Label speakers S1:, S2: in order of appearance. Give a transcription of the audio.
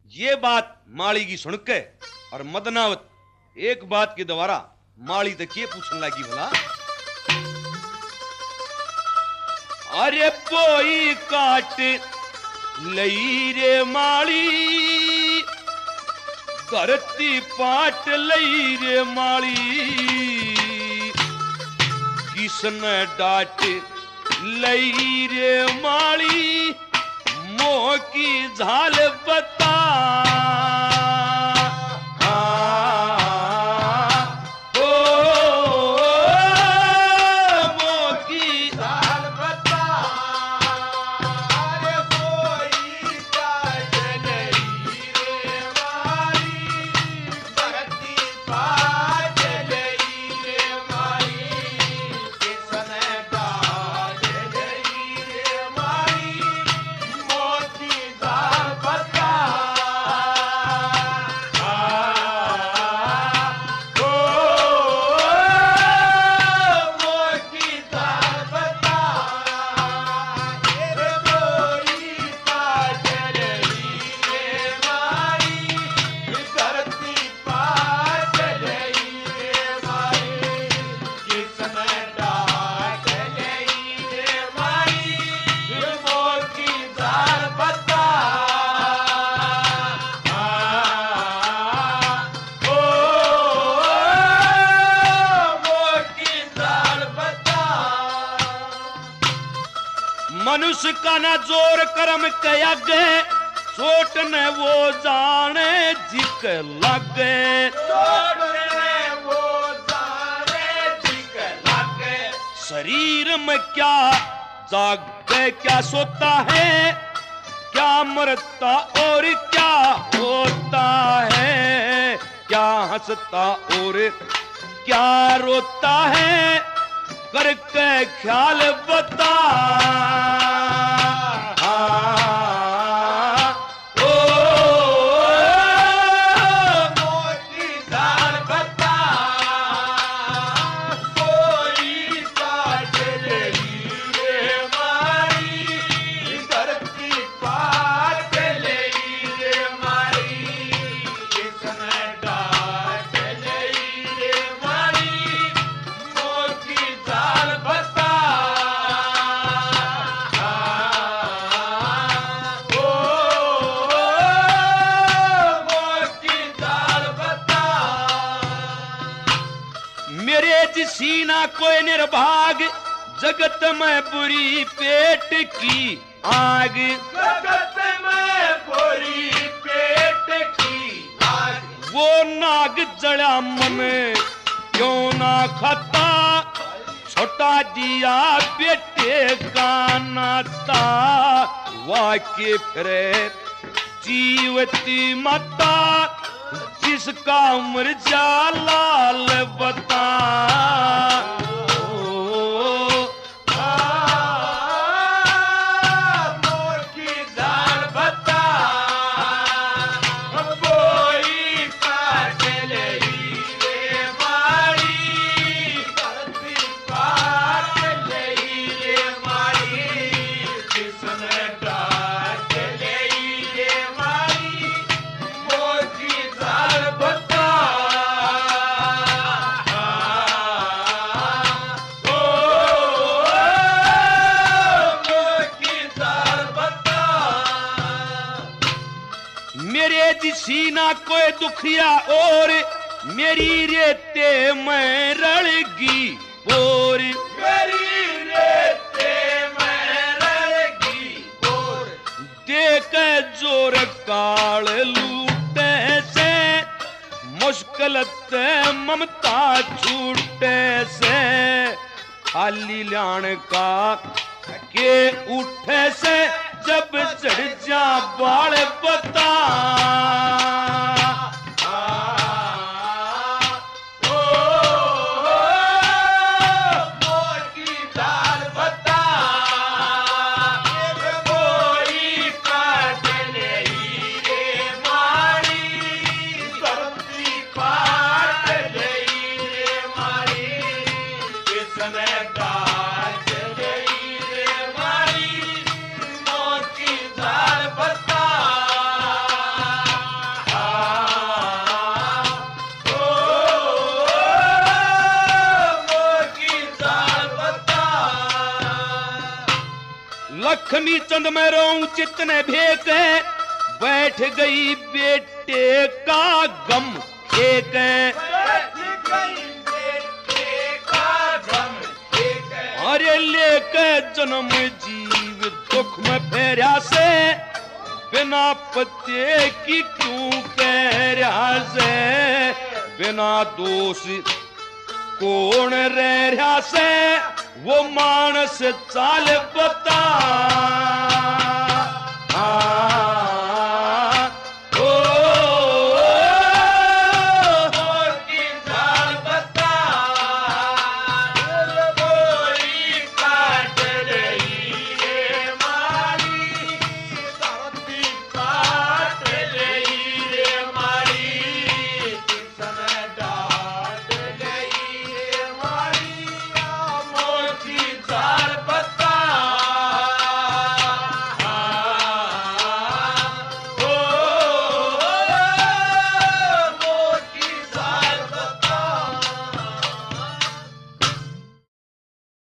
S1: ये बात माली की सुन के और मदनावत एक बात के द्वारा माली तक ये पूछने लगी भला, अरे कोई काट लई रे माली, धरती पाट लई रे माली, किसने डांट लई रे माली, मोह की झाल बता। मनुष्य का ना जोर कर्म कया गए, चोट ने वो जाने जिक लगे, चोट ने वो जाने जिक लगे। शरीर में क्या जागे क्या सोता है, क्या मरता और क्या होता है, क्या हंसता और क्या रोता है, करके ख्याल बता। सीना कोई निर्भाग, जगत में बुरी पेट की आग, जगत में बुरी पेट की आग। वो नाग जड़ा मन क्यों ना खाता, छोटा दिया बेटे का नाता, वाक्य फिरे जीवती माता, जिसका उम्र जा लाल बता। मोर की दाल बता, कोई काट लई रे मारी, धरती पाट लई रे मारी, किसने डांट लई रे मारी, मोर की दाल बता। मेरे सीना कोई दुखिया और मेरी रेते में रड़गी बोर, मेरी रेते में रड़गी बोर, देख जोर काल लूटे से, मुश्किल ते ममता छूटे से, खाली लान का के उठे से, जब चढ़ जा बाल बता। मोर की दाल बता, कोई काट लई रे मारी, धरती पाट लई रे मारी, किसने डांट लई रे मारी, मोर की दाल बता। लक्ष्मी चंद में रो चित्त ने भेक बैठ गई बेटे का गम एक अरे लेके जन्म जीव दुख में फेरा से बिना पत्ते की क्यों कह रहा से बिना दोष कौन रह रहा से वो मानस चाल बता